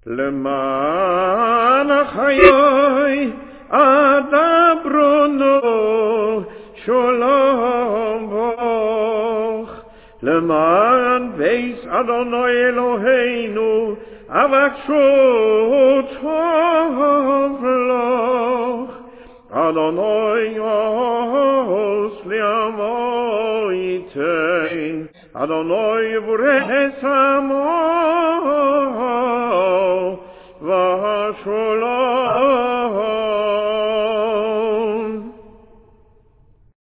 למען החיי אדברונו שולם בוך למען בייס אדוני אלוהינו אבקשו טוב לך אדוני יעש לעמו ייתן אדוני יברך עמו